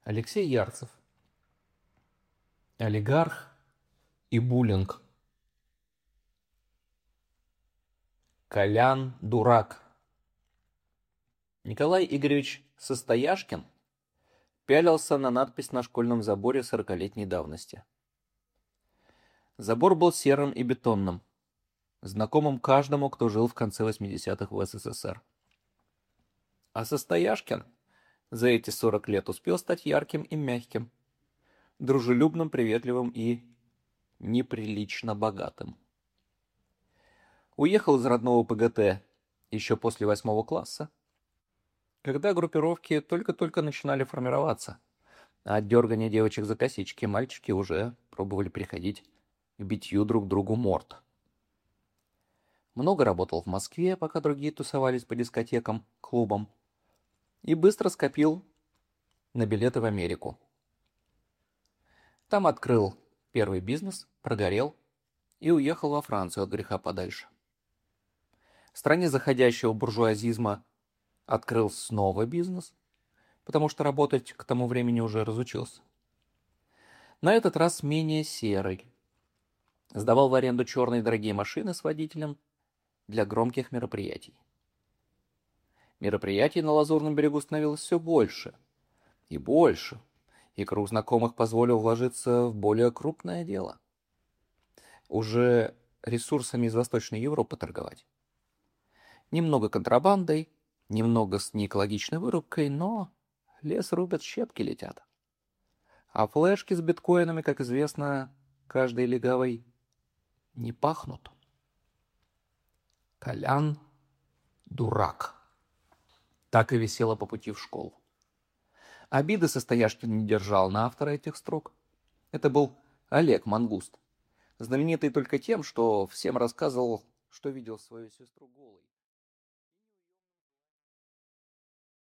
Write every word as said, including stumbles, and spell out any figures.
Алексей Ярцев. Олигарх и буллинг. Колян дурак. Николай Игоревич Состояшкин пялился на надпись на школьном заборе сорокалетней давности. Забор был серым и бетонным, знакомым каждому, кто жил в конце восьмидесятых в СССР. А Состояшкин за эти сорок лет успел стать ярким и мягким, дружелюбным, приветливым и неприлично богатым. Уехал из родного ПГТ еще после восьмого класса, когда группировки только-только начинали формироваться, а от дергания девочек за косички мальчики уже пробовали переходить к битью друг другу морд. Много работал в Москве, пока другие тусовались по дискотекам, клубам, и быстро скопил на билеты в Америку. Там открыл первый бизнес, прогорел и уехал во Францию от греха подальше. В стране заходящего буржуазизма открыл снова бизнес, потому что работать к тому времени уже разучился. На этот раз менее серый. Сдавал в аренду черные дорогие машины с водителем для громких мероприятий. Мероприятий на Лазурном берегу становилось все больше и больше, и круг знакомых позволил вложиться в более крупное дело. Уже ресурсами из Восточной Европы торговать. Немного контрабандой, немного с неэкологичной вырубкой, но лес рубят, щепки летят. А флешки с биткоинами, как известно, каждой легавой не пахнут. Колян дурак. Так и висело по пути в школу. Обиды Состояшкин не держал на автора этих строк. Это был Олег Мангуст, знаменитый только тем, что всем рассказывал, что видел свою сестру голой.